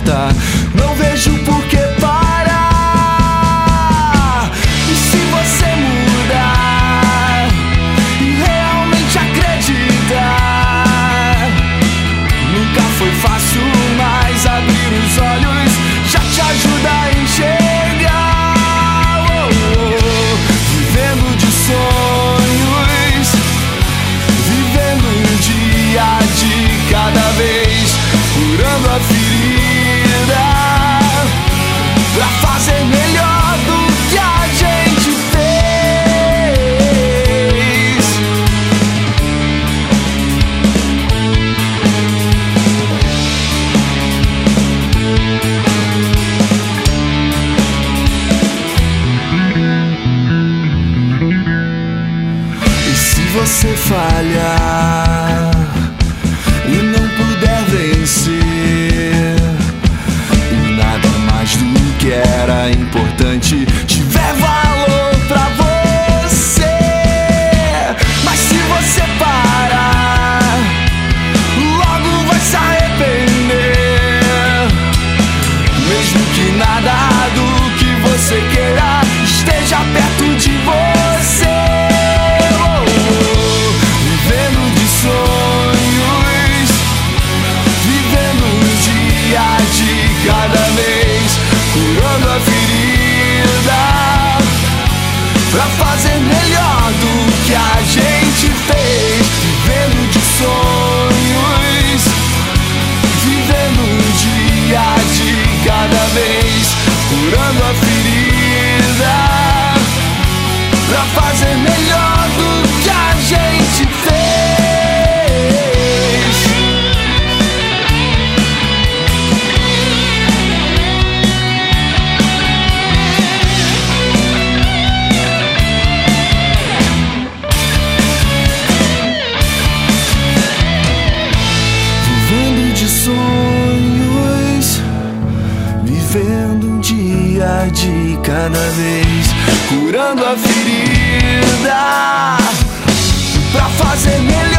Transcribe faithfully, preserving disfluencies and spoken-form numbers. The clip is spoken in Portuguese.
certa, não vejo por que parar. E se você mudar e realmente acreditar, nunca foi fácil, mas abrir os olhos já te ajuda a enxergar. Oh, oh, oh. Vivendo de sonhos, vivendo um dia de cada vez, curando a ferida pra fazer melhor do que a gente fez. E se você falhar e não puder vencer, e nada mais do que era importante tiver valor pra você, mas se você parar, logo vai se arrepender, mesmo que nada do que você queira esteja perto de você. Oh, oh, vivendo de sonhos, vivendo um dia de cada vez, curando a ferida pra fazer melhor do que a gente fez. Vivendo de sonhos, vivendo um dia de cada vez, curando a ferida pra fazer melhor do que a gente fez. Vivendo de sonhos, vivendo um dia de cada vez, curando a ferida pra fazer melhor